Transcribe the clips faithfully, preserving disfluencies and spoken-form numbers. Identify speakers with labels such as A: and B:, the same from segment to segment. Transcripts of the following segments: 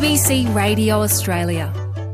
A: B C Radio Australia.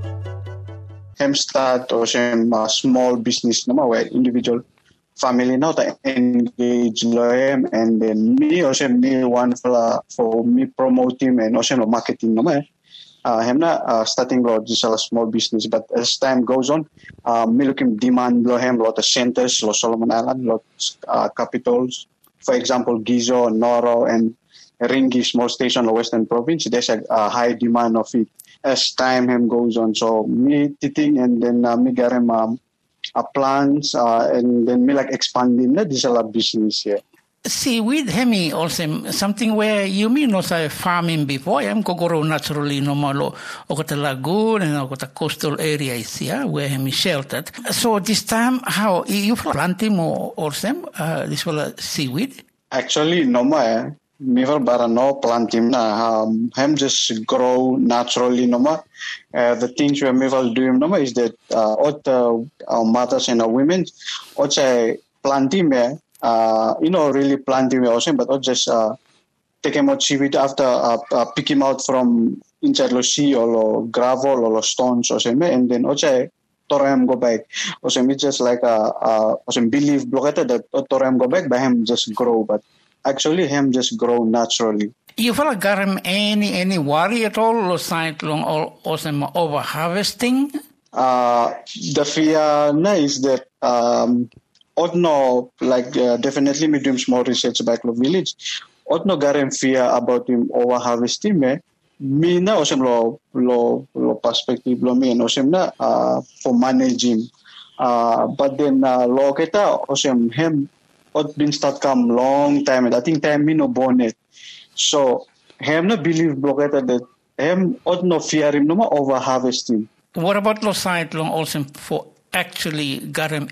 B: Hem start or some uh, small business no where individual family now to engage them and then me or some me one for for me promote him and also marketing no uh hem na uh, starting lo just a small business but as time goes on uh, me looking demand lo hem lot of centers lo Solomon Island lot uh, capitals for example Gizo, Noro and Ringi small station or Western Province there's a, a high demand of it as time him goes on so me teaching and then uh, me get him um, a plans uh, and then me like expanding na this a lot business here.
C: Seaweed, hemi also something where you mean also farming before. I'm go grow naturally no malo o the lagoon and o the coastal areas here where hemi sheltered. So this time, how you planting more also uh, this will seaweed?
B: Actually, no more. Never bara no planting na. Um, hem just grow naturally no more. Uh, the things we will do no more is that uh, all the uh, mothers and uh, women, all say planting me. Uh, you know, really planting also, but not just uh, take him out seaweed after uh, uh, pick him out from inside the sea or gravel or stones or something, and then also Torem go back. Also, it's just like uh, uh, also believe blockade that Torem go back, but him just grow, but actually him just grow naturally.
C: You feel like got him any any worry at all, or side long or also over harvesting?
B: Uh, the fear no, is that. Um, Otno, like uh, definitely me doing small research back to village. Otno garem fear about him over harvesting me. Me na osem lo lo lo perspective lo me osem na uh, for managing. Uh, but then uh, lo kita osem him ot been start come long time. I think time me no bonnet. So him no believe blockade that him otno fear him no more over harvesting.
C: What about lo side long also for actually got him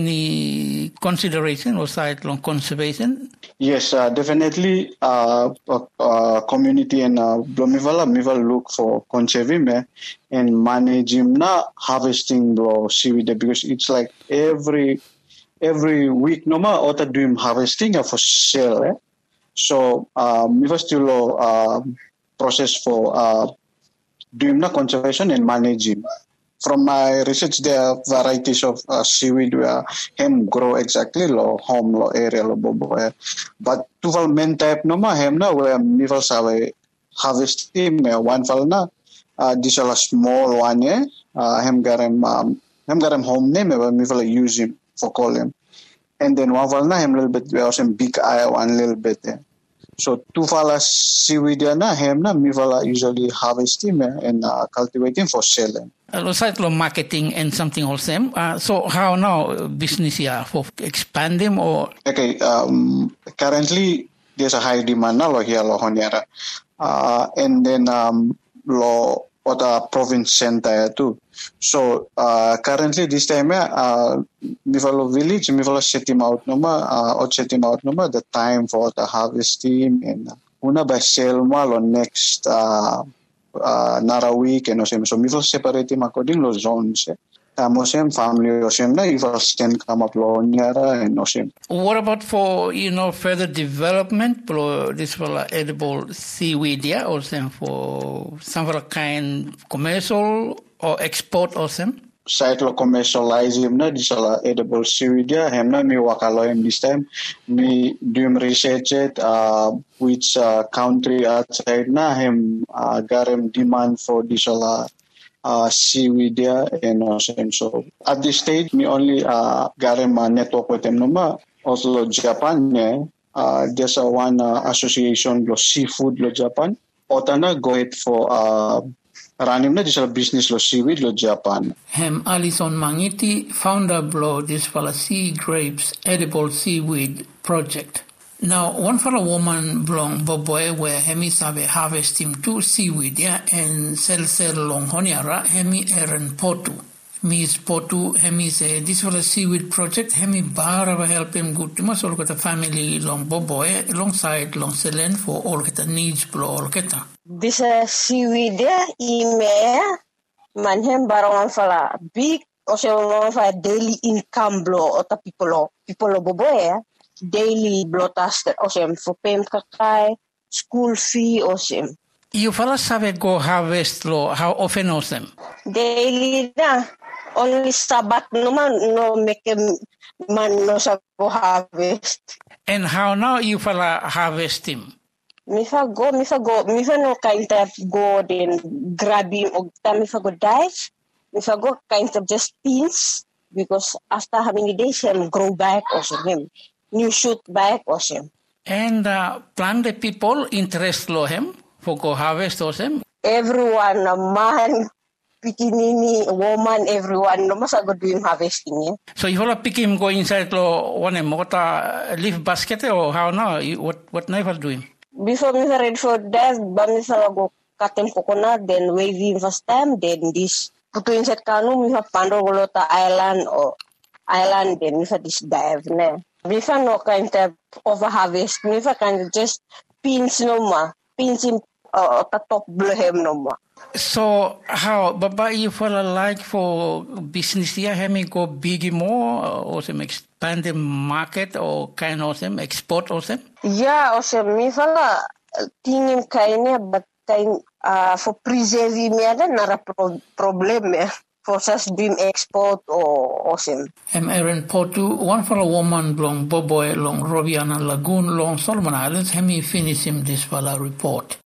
C: any consideration or side long conservation?
B: Yes, uh, definitely. Uh, uh, uh, community and uh, Blomivala, me will look for conserving me and managing na harvesting the seaweed because it's like every every week no more ought to do harvesting for sale. Eh? So uh, me will still uh, process for uh, doing na conservation and managing. From my research, there are varieties of uh, seaweed where hem grow exactly lo home lo area lo bobo. But two val main type no ma hem na where mi val sawe harvesting me one val na uh, this a small one eh uh, hem garem um, hem garem home name where mi val use him for call him. And then one val na hem little bit where some big eye one little bit eh. So two vala seaweed na hem na mi val usually harvesting me and uh, cultivating for selling.
C: Aside from marketing and something also, uh, so how now business here for expanding or?
B: Okay, um, currently there's a high demand now here lo Honiara, uh, and then um, lo other province center too. So uh, currently this time uh, Mivalo village, Mivalo set him out no more, uh, or set him out no more the time for the harvesting and una by sale malo next. Uh, Uh, nara week and osem so mi will separate him according to zones. Tamo sem family osem na if stand come up lo nyara and osem.
C: What about for you know further development? This for edible seaweed, yeah, osem for some for kind commercial or export osem.
B: Site lo commercialize him na this ala edible seaweed ya hem na mi wakalo him this time mi do research it uh which uh, country outside na him uh, got him demand for this ala uh seaweed ya and so at this stage me only uh got him a network with him no ma also Japan yeah uh there's a one uh, association lo seafood lo Japan otana go ahead for uh running na this business lo seaweed lo Japan.
C: Hem Alison Mangiti, founder of this fella Sea Grapes Edible Seaweed Project. Now, one for a woman belong boboe where hemi sabe harvesting two seaweed yeah and sell sell long honiara hemi eren potu. Miss Potu hemi say this for a seaweed project hemi bara help him good to mas all the family long boboe alongside long selen for all the needs blow all keta.
D: This uh, seaweed yeah ime manhem barong fala big also for daily income blow or the people people boboe daily blow task also for payment kakai school fee also
C: You fella sabe go harvest lo, how often was them?
D: Daily na. Only Sabat naman, no make man no sa go harvest.
C: And how now you fella harvest him?
D: Mi fa go, mi fa go, mi fa no kind of go then grab him og ta mi fa go dive. Mi fa go kind of just pins because after having a day, him grow back or him new shoot back or him.
C: And uh, plan the people interest lo him for go harvest or him?
D: Everyone, a man, pikinini, woman, everyone, no mas go doing harvesting. Yeah?
C: So you wanna pick him go inside lo one mota leaf basket or how now? You, what what never do him?
D: Before me ready for that, but me go cut him coconut, then wave him first time, then this put inside canoe, me have pando golota island or island, then me this dive ne. Before no kind of over harvest, me kind of just pins no ma, pins him uh, at the top blow him no ma.
C: So how, Baba, you feel like for business here, having go big more or some expand the market or kind of them export or them?
D: Yeah, or some me fala tingin kain but kain uh, for preserving me ada nara pro- problem eh. For such dream export or awesome.
C: I'm Aaron Portu, one for a woman long Boboy long Robiana Lagoon long Solomon Islands. Let me finish him this fella report.